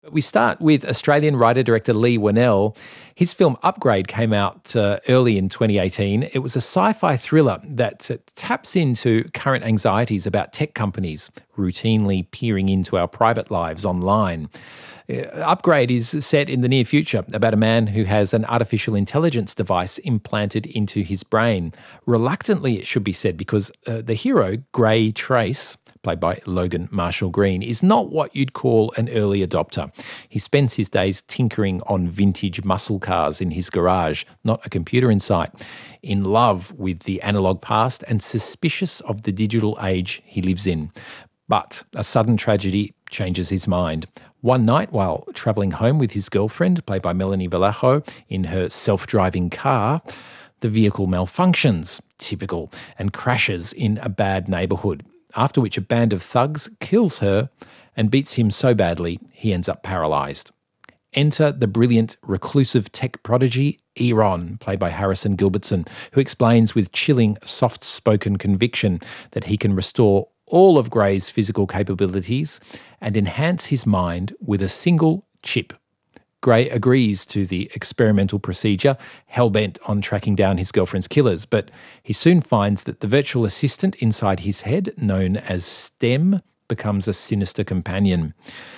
We start with Australian writer-director Leigh Whannell. His film Upgrade came out early in 2018. It was a sci-fi thriller that taps into current anxieties about tech companies routinely peering into our private lives online. Upgrade is set in the near future about a man who has an artificial intelligence device implanted into his brain. Reluctantly, it should be said, because the hero, Gray Trace, played by Logan Marshall Green, is not what you'd call an early adopter. He spends his days tinkering on vintage muscle cars in his garage, not a computer in sight, in love with the analogue past and suspicious of the digital age he lives in. But a sudden tragedy changes his mind. One night, while travelling home with his girlfriend, played by Melanie Vallejo, in her self-driving car, the vehicle malfunctions, typical, and crashes in a bad neighbourhood, after which a band of thugs kills her and beats him so badly he ends up paralysed. Enter the brilliant reclusive tech prodigy Eron, played by Harrison Gilbertson, who explains with chilling, soft-spoken conviction that he can restore all of Gray's physical capabilities and enhance his mind with a single chip. Gray agrees to the experimental procedure, hell-bent on tracking down his girlfriend's killers, but he soon finds that the virtual assistant inside his head, known as STEM, becomes a sinister companion.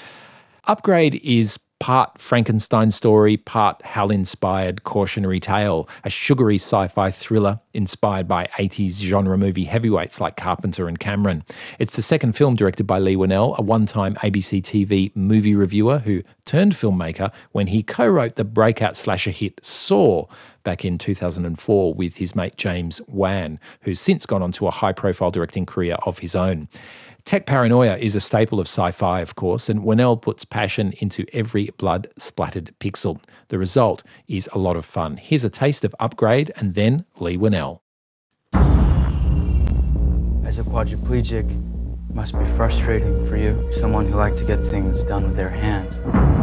Upgrade is part Frankenstein story, part Hal-inspired cautionary tale, a sugary sci-fi thriller inspired by 80s genre movie heavyweights like Carpenter and Cameron. It's the second film directed by Leigh Whannell, a one-time ABC TV movie reviewer who turned filmmaker when he co-wrote the breakout slasher hit Saw back in 2004 with his mate James Wan, who's since gone on to a high-profile directing career of his own. Tech paranoia is a staple of sci-fi, of course, and Whannell puts passion into every blood-splattered pixel. The result is a lot of fun. Here's a taste of Upgrade and then Leigh Whannell. As a quadriplegic, it must be frustrating for you, someone who liked to get things done with their hands.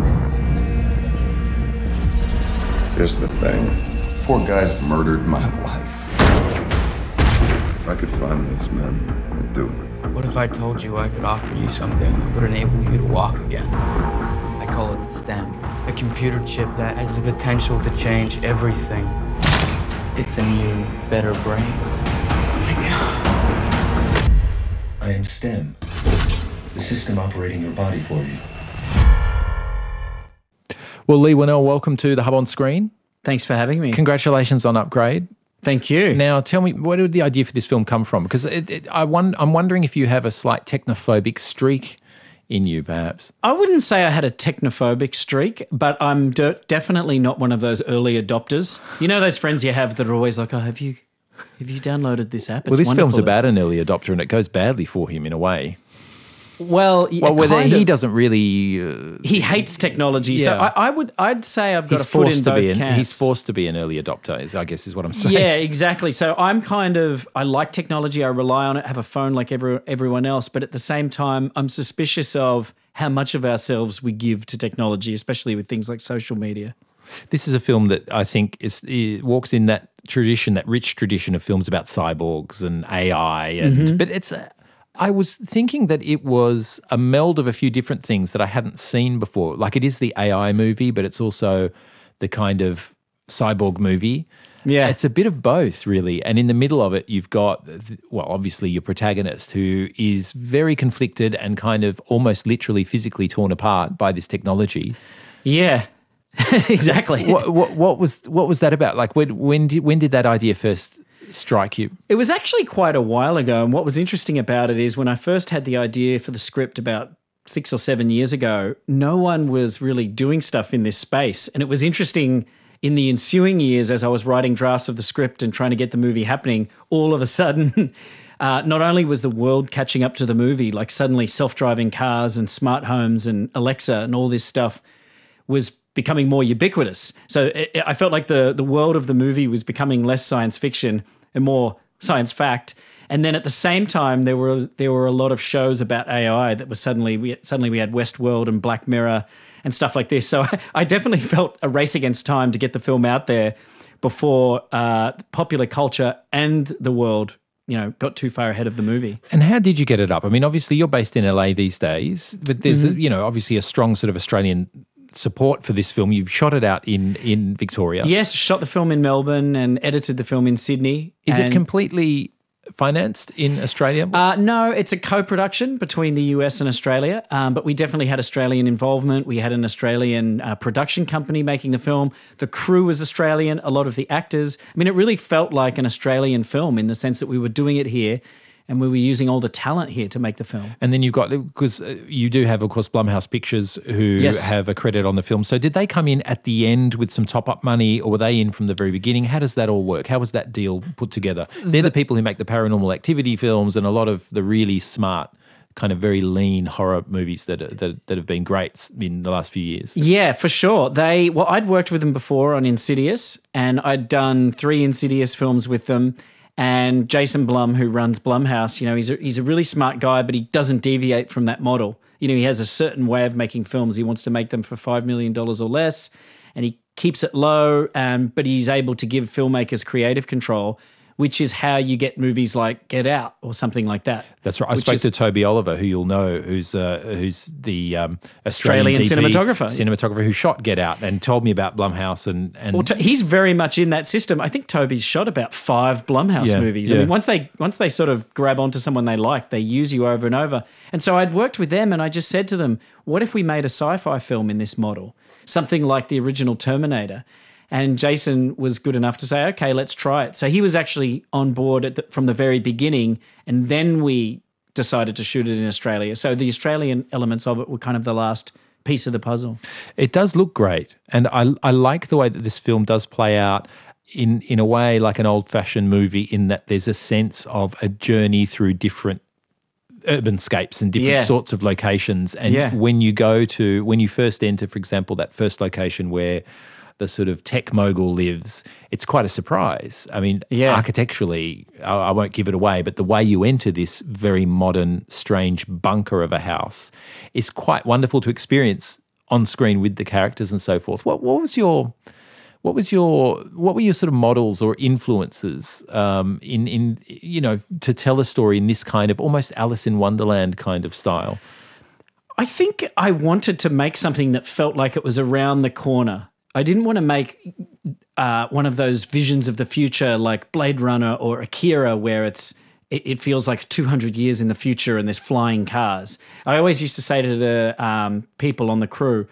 Here's the thing. 4 guys murdered my wife. If I could find these men, I'd do it. What if I told you I could offer you something that would enable you to walk again? I call it STEM, a computer chip that has the potential to change everything. It's a new, better brain. Oh my God. I am STEM, the system operating your body for you. Well, Leigh Whannell, welcome to The Hub on Screen. Thanks for having me. Congratulations on Upgrade. Thank you. Now, tell me, where did the idea for this film come from? Because I'm wondering if you have a slight technophobic streak in you, perhaps. I wouldn't say I had a technophobic streak, but I'm definitely not one of those early adopters. You know those friends you have that are always like, oh, have you downloaded this app? Well, this film's about an early adopter and it goes badly for him in a way. Well, whether he doesn't really... he hates technology, yeah. So I'd say I've got a foot in both camps. He's forced to be an early adopter, I guess is what I'm saying. Yeah, exactly. So I like technology, I rely on it, have a phone like everyone else, but at the same time, I'm suspicious of how much of ourselves we give to technology, especially with things like social media. This is a film that I think it walks in that tradition, that rich tradition of films about cyborgs and AI, but it's... I was thinking that it was a meld of a few different things that I hadn't seen before. Like, it is the AI movie, but it's also the kind of cyborg movie. Yeah. It's a bit of both, really. And in the middle of it, you've got, well, obviously your protagonist, who is very conflicted and kind of almost literally physically torn apart by this technology. Yeah, exactly. What was that about? Like, when did that idea first strike you? It was actually quite a while ago, and what was interesting about it is when I first had the idea for the script about 6 or 7 years ago, no one was really doing stuff in this space, and it was interesting in the ensuing years as I was writing drafts of the script and trying to get the movie happening. All of a sudden, not only was the world catching up to the movie, like suddenly self-driving cars and smart homes and Alexa and all this stuff was becoming more ubiquitous. So I felt like the world of the movie was becoming less science fiction and more science fact. And then at the same time, there were a lot of shows about AI that was suddenly we had Westworld and Black Mirror and stuff like this. So I definitely felt a race against time to get the film out there before popular culture and the world got too far ahead of the movie. And how did you get it up? I mean, obviously you're based in LA these days, but there's, obviously a strong sort of Australian support for this film. You've shot it out in Victoria. Yes, shot the film in Melbourne and edited the film in Sydney. Is it completely financed in Australia? No, it's a co-production between the US and Australia, but we definitely had Australian involvement. We had an Australian production company making the film. The crew was Australian, a lot of the actors. I mean, it really felt like an Australian film in the sense that we were doing it here and we were using all the talent here to make the film. And then you've got, because you do have, of course, Blumhouse Pictures who have a credit on the film. So did they come in at the end with some top-up money, or were they in from the very beginning? How does that all work? How was that deal put together? They're the people who make the Paranormal Activity films and a lot of the really smart, kind of very lean horror movies that have been great in the last few years. Yeah, for sure. I'd worked with them before on Insidious, and I'd done 3 Insidious films with them. And Jason Blum, who runs Blumhouse, he's a really smart guy, but he doesn't deviate from that model. He has a certain way of making films. He wants to make them for $5 million or less, and he keeps it low, but he's able to give filmmakers creative control, which is how you get movies like Get Out or something like that. That's right. I spoke to Toby Oliver, who you'll know, who's the Australian DP, cinematographer who shot Get Out and told me about Blumhouse. And he's very much in that system. I think Toby's shot about 5 Blumhouse movies. I mean, once they sort of grab onto someone they like, they use you over and over. And so I'd worked with them, and I just said to them, what if we made a sci-fi film in this model? Something like the original Terminator. And Jason was good enough to say, okay, let's try it. So he was actually on board from the very beginning, and then we decided to shoot it in Australia. So the Australian elements of it were kind of the last piece of the puzzle. It does look great. And I like the way that this film does play out in a way like an old-fashioned movie, in that there's a sense of a journey through different urbanscapes and different sorts of locations. And when you first enter, for example, that first location where the sort of tech mogul lives, it's quite a surprise. I mean, architecturally, I won't give it away, but the way you enter this very modern, strange bunker of a house is quite wonderful to experience on screen with the characters and so forth. What were your sort of models or influences in to tell a story in this kind of almost Alice in Wonderland kind of style? I think I wanted to make something that felt like it was around the corner. I didn't want to make one of those visions of the future like Blade Runner or Akira, where it feels like 200 years in the future and there's flying cars. I always used to say to the people on the crew,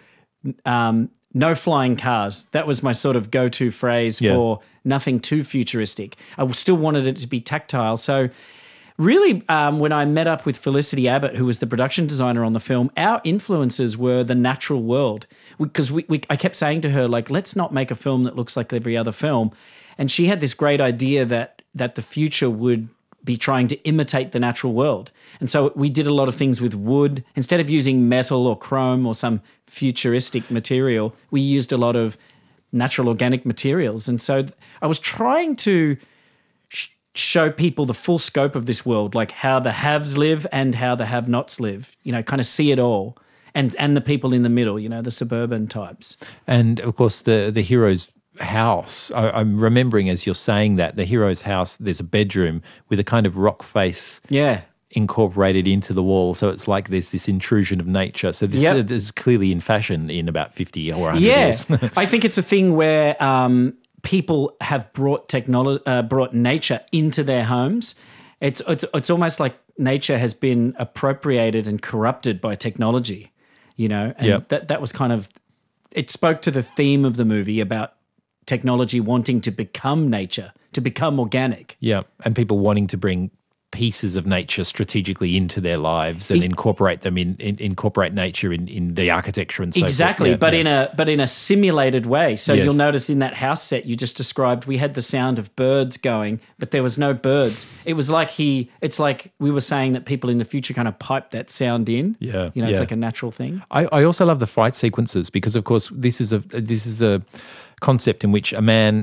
no flying cars. That was my sort of go-to phrase for nothing too futuristic. I still wanted it to be tactile. So really, when I met up with Felicity Abbott, who was the production designer on the film, our influences were the natural world. Because I kept saying to her, like, let's not make a film that looks like every other film. And she had this great idea that the future would be trying to imitate the natural world. And so we did a lot of things with wood. Instead of using metal or chrome or some futuristic material, we used a lot of natural organic materials. And so I was trying to show people the full scope of this world, like how the haves live and how the have-nots live, kind of see it all. And the people in the middle, the suburban types. And, of course, the hero's house, I'm remembering as you're saying that, the hero's house, there's a bedroom with a kind of rock face incorporated into the wall. So it's like there's this intrusion of nature. So this is clearly in fashion in about 50 or 100 years. I think it's a thing where people have brought nature into their homes. It's almost like nature has been appropriated and corrupted by technology. That was kind of, it spoke to the theme of the movie about technology wanting to become nature, to become organic. Yeah, and people wanting to bring pieces of nature strategically into their lives and incorporate them incorporate nature in the architecture and so forth. Exactly, but in a simulated way. So you'll notice in that house set you just described, we had the sound of birds going, but there was no birds. It was like it's like we were saying that people in the future kind of pipe that sound in. It's like a natural thing. I also love the fight sequences because, of course, this is a concept in which a man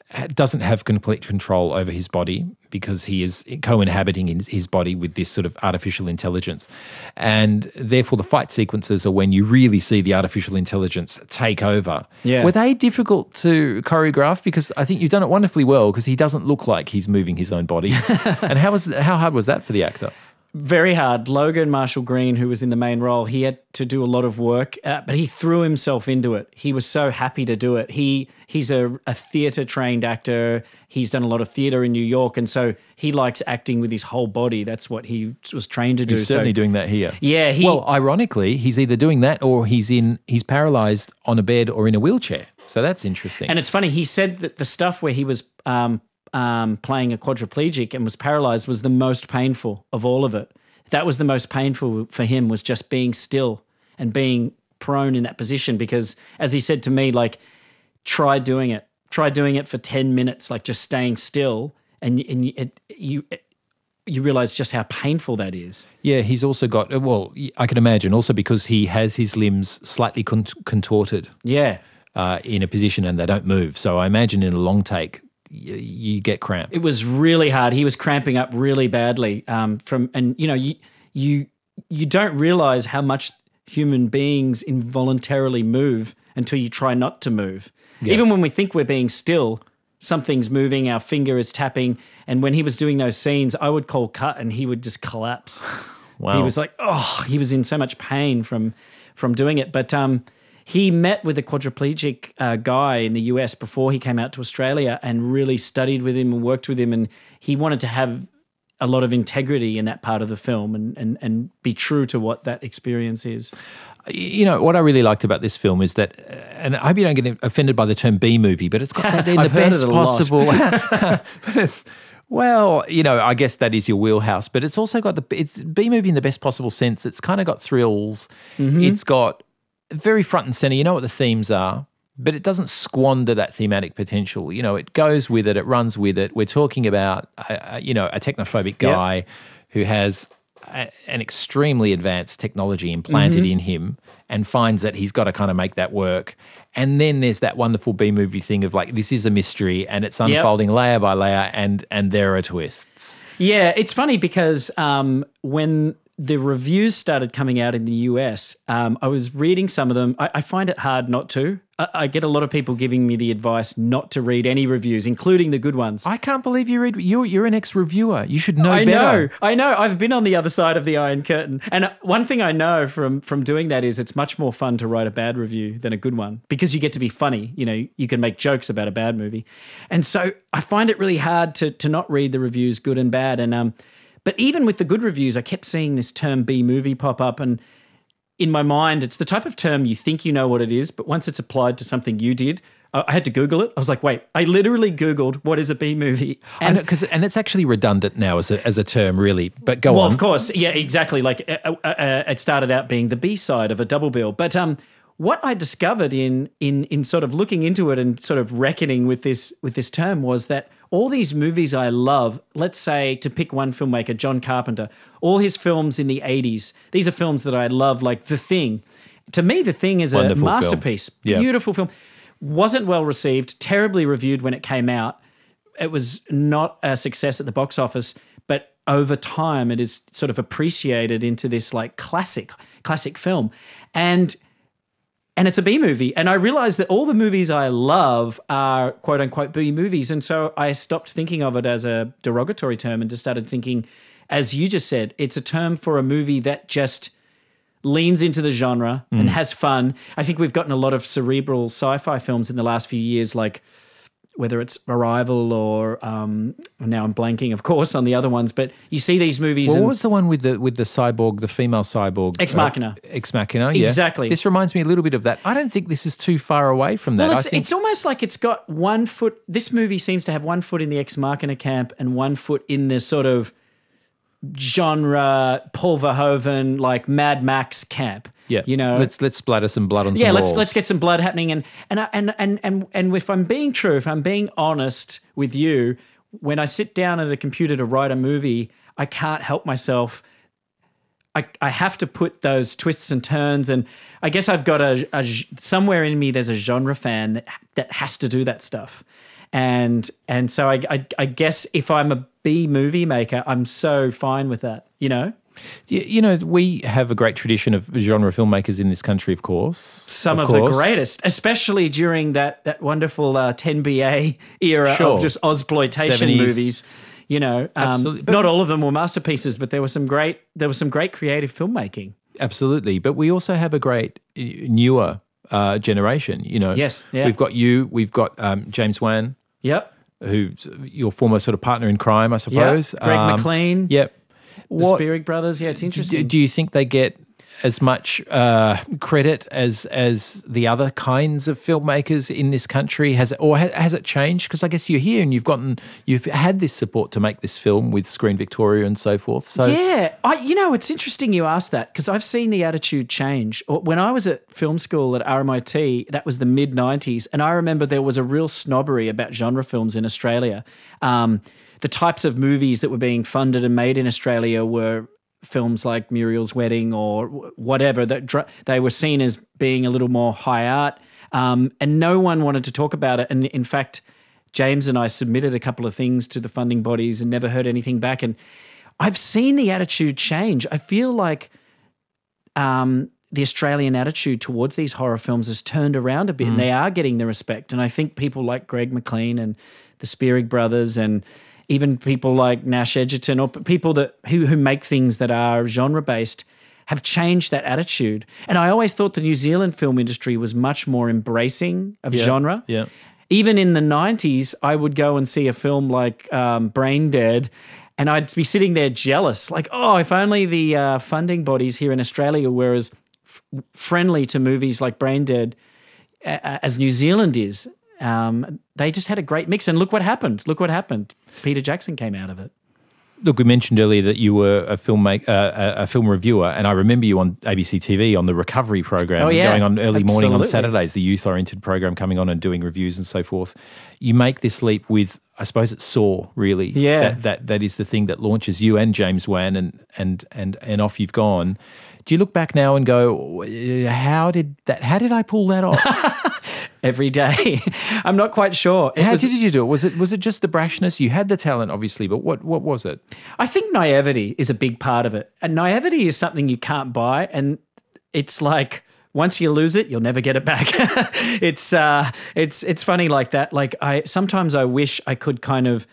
doesn't have complete control over his body because he is co-inhabiting his body with this sort of artificial intelligence. And therefore the fight sequences are when you really see the artificial intelligence take over. Yeah. Were they difficult to choreograph? Because I think you've done it wonderfully well because he doesn't look like he's moving his own body. And how hard was that for the actor? Very hard. Logan Marshall Green, who was in the main role, he had to do a lot of work, but he threw himself into it. He was so happy to do it. He's a theatre-trained actor. He's done a lot of theatre in New York, and so he likes acting with his whole body. That's what he was trained to do. He's certainly doing that here. Yeah. Well, ironically, he's either doing that or he's paralysed on a bed or in a wheelchair. So that's interesting. And it's funny, he said that the stuff where he was playing a quadriplegic and was paralyzed was the most painful of all of it. That was the most painful for him, was just being still and being prone in that position, because as he said to me, like, try doing it for 10 minutes, like just staying still, and you realize just how painful that is. Yeah, he's also got, well, I can imagine, also because he has his limbs slightly contorted. Yeah. In a position and they don't move. So I imagine in a long take, you get cramp. It was really hard. He was cramping up really badly. You don't realize how much human beings involuntarily move until you try not to move. Yeah. Even when we think we're being still, something's moving, our finger is tapping. And when he was doing those scenes, I would call cut and he would just collapse. Wow. He was like, he was in so much pain from doing it. But he met with a quadriplegic guy in the US before he came out to Australia and really studied with him and worked with him. And he wanted to have a lot of integrity in that part of the film and be true to what that experience is. You know, what I really liked about this film is that, and I hope you don't get offended by the term B-movie, but it's got that in the best possible. But it's, well, you know, I guess that is your wheelhouse, but it's also got it's B-movie in the best possible sense. It's kind of got thrills. Mm-hmm. It's got very front and center. You know what the themes are, but it doesn't squander that thematic potential. You know, it goes with it. It runs with it. We're talking about, a technophobic guy who has an extremely advanced technology implanted in him and finds that he's got to kind of make that work. And then there's that wonderful B-movie thing of like, this is a mystery and it's unfolding layer by layer and there are twists. Yeah, it's funny because when the reviews started coming out in the US, I was reading some of them. I find it hard not to. I get a lot of people giving me the advice not to read any reviews, including the good ones. I can't believe you read. You're an ex-reviewer. You should know better. I know. I've been on the other side of the Iron Curtain. And one thing I know from doing that is it's much more fun to write a bad review than a good one because you get to be funny. You know, you can make jokes about a bad movie. And so I find it really hard to not read the reviews, good and bad. And but even with the good reviews, I kept seeing this term B-movie pop up, and in my mind, it's the type of term you think you know what it is, but once it's applied to something you did, I had to Google it. I was like, wait, I literally Googled what is a B-movie. And it's actually redundant now as a term, really, but go on. Well, of course, yeah, exactly. Like it started out being the B-side of a double bill. But what I discovered in sort of looking into it and sort of reckoning with this term was that all these movies I love, let's say to pick one filmmaker, John Carpenter, all his films in the 80s, these are films that I love, like The Thing. To me, The Thing is wonderful a masterpiece, beautiful film. Wasn't well received, terribly reviewed when it came out. It was not a success at the box office, but over time it is sort of appreciated into this like classic film. And it's a B movie. And I realized that all the movies I love are quote unquote B movies. And so I stopped thinking of it as a derogatory term and just started thinking, as you just said, it's a term for a movie that just leans into the genre and has fun. I think we've gotten a lot of cerebral sci-fi films in the last few years, like whether it's Arrival or now I'm blanking, of course, on the other ones. But you see these movies. Well, what was the one with the cyborg, the female cyborg? Ex Machina. Ex Machina, yeah. Exactly. This reminds me a little bit of that. I don't think this is too far away from that. Well, it's almost like it's got one foot. This movie seems to have one foot in the Ex Machina camp and one foot in this sort of genre Paul Verhoeven, like Mad Max camp. Yeah, you know, let's splatter some blood on some walls. let's get some blood happening. And if I'm being true, if I'm being honest with you, when I sit down at a computer to write a movie, I can't help myself. I have to put those twists and turns, and I guess I've got somewhere in me there's a genre fan that has to do that stuff. And so I guess if I'm a B movie maker, I'm so fine with that, you know? You know, we have a great tradition of genre filmmakers in this country, of course. Some of the greatest, especially during that wonderful 10BA era of just Ozploitation 70s. movies. You know, Absolutely. not all of them were masterpieces, but there was some great creative filmmaking. Absolutely. But we also have a great newer generation, you know. Yes, yeah. We've got we've got James Wan, Yep. who's your former sort of partner in crime, I suppose. Yep. Greg McLean. Yep. The Spierig brothers. Yeah, it's interesting. Do you think they get as much credit as the other kinds of filmmakers in this country? Has it changed? Because I guess you're here and you've had this support to make this film with Screen Victoria and so forth. So yeah, it's interesting you asked that because I've seen the attitude change. When I was at film school at RMIT, that was the mid-90s, and I remember there was a real snobbery about genre films in Australia. The types of movies that were being funded and made in Australia were films like Muriel's Wedding or whatever, that they were seen as being a little more high art, and no one wanted to talk about it. And in fact, James and I submitted a couple of things to the funding bodies and never heard anything back. And I've seen the attitude change. I feel like the Australian attitude towards these horror films has turned around a bit, and they are getting the respect. And I think people like Greg McLean and the Spierig brothers and even people like Nash Edgerton or people who make things that are genre-based have changed that attitude. And I always thought the New Zealand film industry was much more embracing of genre. Yeah. Even in the 90s, I would go and see a film like Brain Dead, and I'd be sitting there jealous, like, oh, if only the funding bodies here in Australia were as friendly to movies like Brain Dead as New Zealand is. They just had a great mix, and look what happened. Peter Jackson came out of it. Look, we mentioned earlier that you were a film reviewer, and I remember you on ABC TV on the Recovery program, going on early morning on Saturdays, the youth-oriented program, coming on and doing reviews and so forth. You make this leap with, I suppose it's Saw, really. Yeah. That is the thing that launches you and James Wan, and off you've gone. Do you look back now and go, how did I pull that off? Every day. I'm not quite sure. How did you do it? Was it just the brashness? You had the talent, obviously, but what was it? I think naivety is a big part of it. And naivety is something you can't buy. And it's like, once you lose it, you'll never get it back. It's funny like that. Like sometimes I wish I could kind of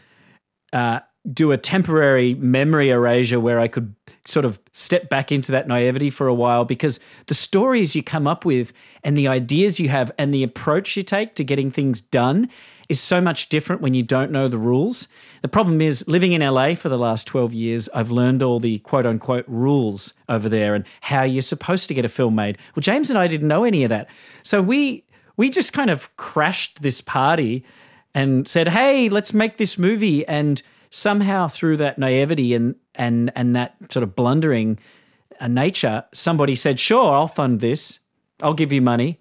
do a temporary memory erasure where I could sort of step back into that naivety for a while, because the stories you come up with and the ideas you have and the approach you take to getting things done is so much different when you don't know the rules. The problem is, living in LA for the last 12 years, I've learned all the quote-unquote rules over there and how you're supposed to get a film made. Well, James and I didn't know any of that. So we just kind of crashed this party and said, hey, let's make this movie. And somehow through that naivety and that sort of blundering nature, somebody said, sure, I'll fund this. I'll give you money.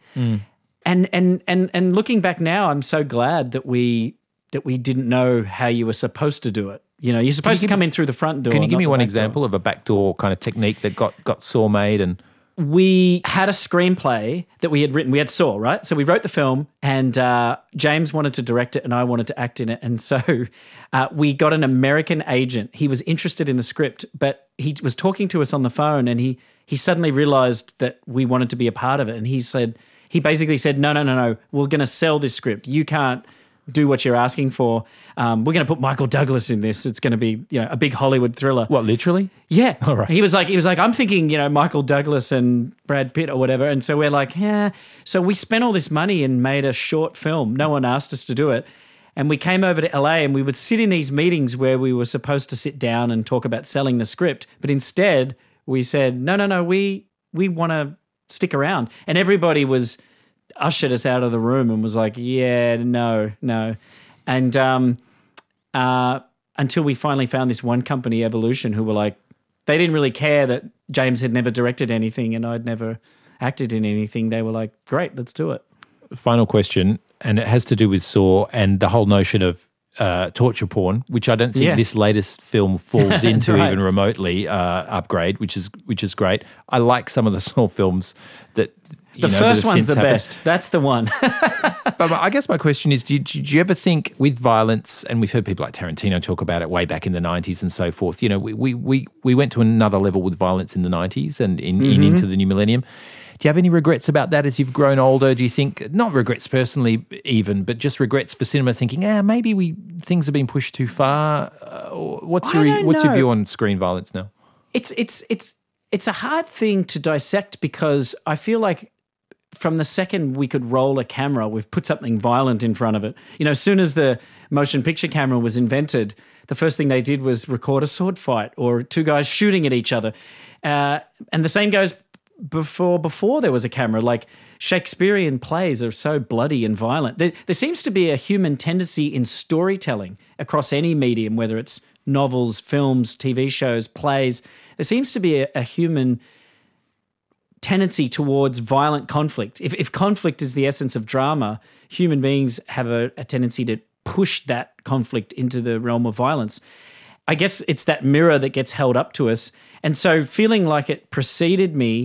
And looking back now, I'm so glad that we didn't know how you were supposed to do it. You know, you're supposed to come in through the front door. Can you give me one back example door. of a backdoor kind of technique that got Saw made? And we had a screenplay that we had written. We had Saw, right? So we wrote the film, and James wanted to direct it and I wanted to act in it. And so we got an American agent. He was interested in the script, but he was talking to us on the phone, and he suddenly realized that we wanted to be a part of it. And he basically said, no, we're going to sell this script. You can't do what you're asking for. We're going to put Michael Douglas in this. It's going to be, a big Hollywood thriller. what, literally? Yeah. All right. He was like, I'm thinking, Michael Douglas and Brad Pitt or whatever. And so we're like, yeah. So we spent all this money and made a short film. No one asked us to do it. And we came over to LA, and we would sit in these meetings where we were supposed to sit down and talk about selling the script. But instead we said, no, we want to stick around. And everybody ushered us out of the room and was like, yeah, no. And until we finally found this one company, Evolution, who were like, they didn't really care that James had never directed anything and I'd never acted in anything. They were like, great, let's do it. Final question, and it has to do with Saw and the whole notion of torture porn, which I don't think this latest film falls into right. even remotely. Upgrade, which is great. I like some of the Saw films that The first one's the best. That's the one. But I guess my question is, did you ever think with violence, and we've heard people like Tarantino talk about it way back in the 90s and so forth, we went to another level with violence in the 90s and into the new millennium. Do you have any regrets about that as you've grown older? Do you think, not regrets personally even, but just regrets for cinema, thinking, maybe things have been pushed too far? What's your view on screen violence now? It's a hard thing to dissect because I feel like from the second we could roll a camera, we've put something violent in front of it. As soon as the motion picture camera was invented, the first thing they did was record a sword fight or two guys shooting at each other. And the same goes before there was a camera. Like Shakespearean plays are so bloody and violent. There seems to be a human tendency in storytelling across any medium, whether it's novels, films, TV shows, plays. There seems to be a human tendency towards violent conflict. If conflict is the essence of drama, human beings have a tendency to push that conflict into the realm of violence. I guess it's that mirror that gets held up to us. And so feeling like it preceded me,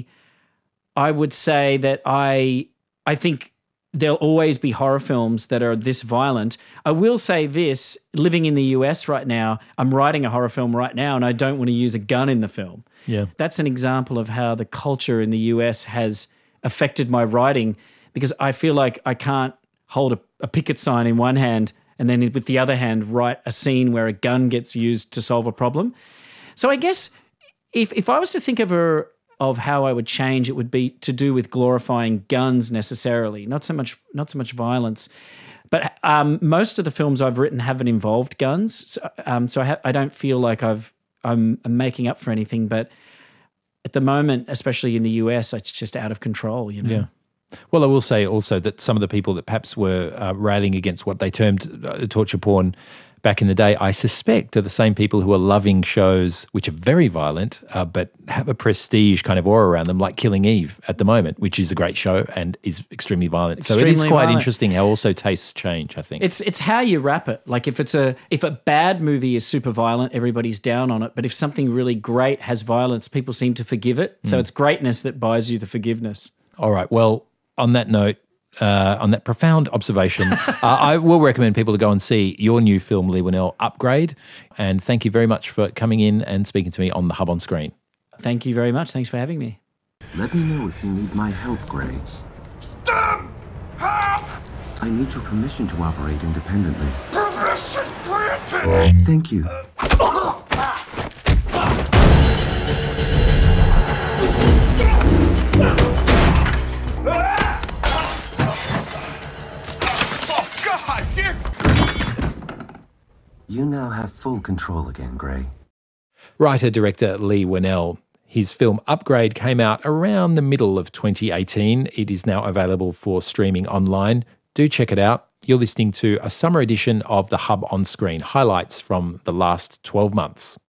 I would say that I think there'll always be horror films that are this violent. I will say this, living in the US right now, I'm writing a horror film right now and I don't want to use a gun in the film. Yeah. That's an example of how the culture in the US has affected my writing because I feel like I can't hold a picket sign in one hand and then with the other hand write a scene where a gun gets used to solve a problem. So I guess if I was to think of how I would change, it would be to do with glorifying guns necessarily, not so much violence. But most of the films I've written haven't involved guns, so I don't feel like I'm making up for anything. But at the moment, especially in the US, it's just out of control. Yeah. Well, I will say also that some of the people that perhaps were railing against what they termed torture porn back in the day, I suspect are the same people who are loving shows which are very violent but have a prestige kind of aura around them, like Killing Eve at the moment, which is a great show and is extremely violent. So it is quite interesting how also tastes change, I think. It's how you wrap it. Like if a bad movie is super violent, everybody's down on it. But if something really great has violence, people seem to forgive it. So it's greatness that buys you the forgiveness. All right. Well, on that note, on that profound observation, I will recommend people to go and see your new film, Leigh Whannell, Upgrade. And thank you very much for coming in and speaking to me on The Hub on Screen. Thank you very much. Thanks for having me. Let me know if you need my help, Gray. Stop! Help! I need your permission to operate independently. Permission granted! Thank you. You now have full control again, Gray. Writer-director Leigh Whannell. His film Upgrade came out around the middle of 2018. It is now available for streaming online. Do check it out. You're listening to a summer edition of The Hub on Screen, highlights from the last 12 months.